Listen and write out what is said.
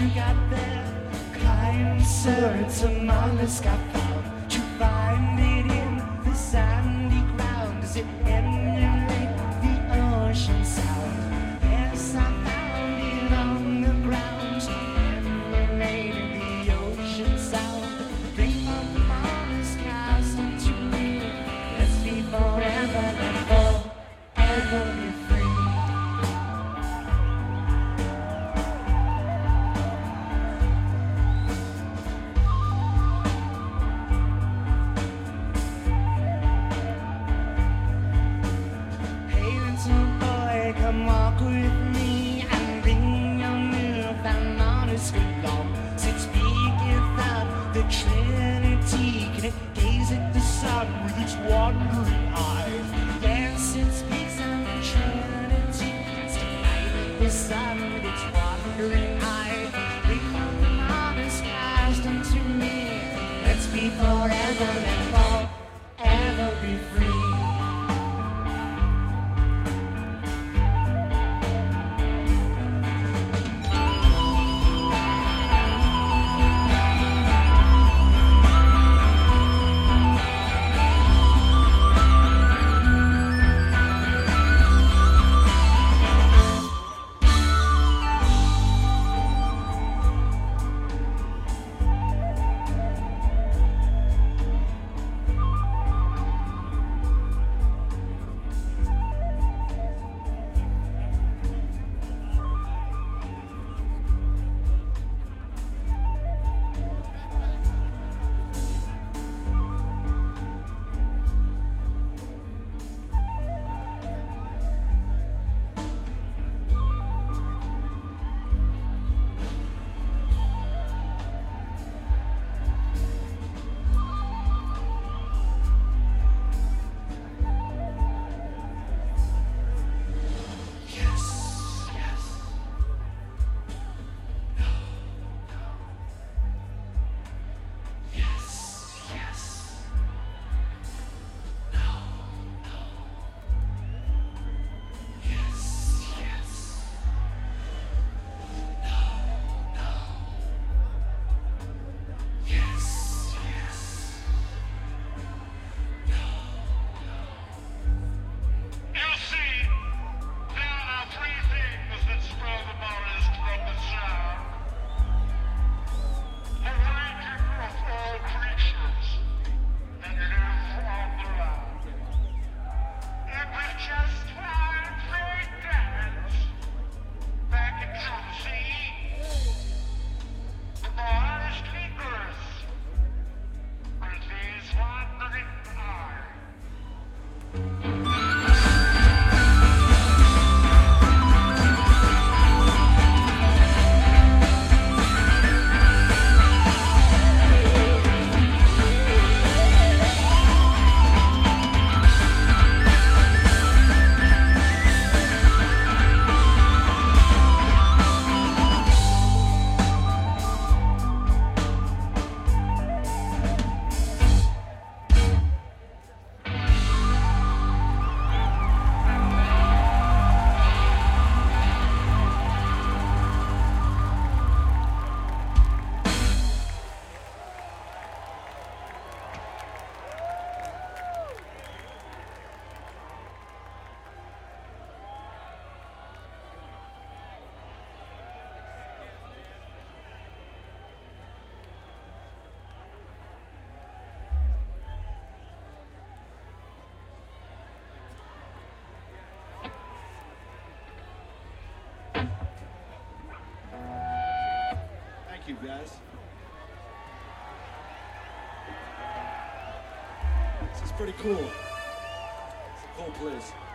you got there, kind sir, it's a mollusk I found. You find it in the sandy ground. Does it emulate the ocean sound? Yes, I found it on the ground. Emulated the ocean sound. Drink from the mollusk cast into me. Let's be forever and forever be free. Come walk with me and bring your newfound mollusk along. It speaketh out the Trinity. Can it gaze at the sun with its wandering eye? Yes, it speaks of the Trinity. It's to light at the sun with its wandering eye. Bring from the mollusk cast unto me. Let's be forever and forever be free. Thank you, guys. This is pretty cool. It's a cool place.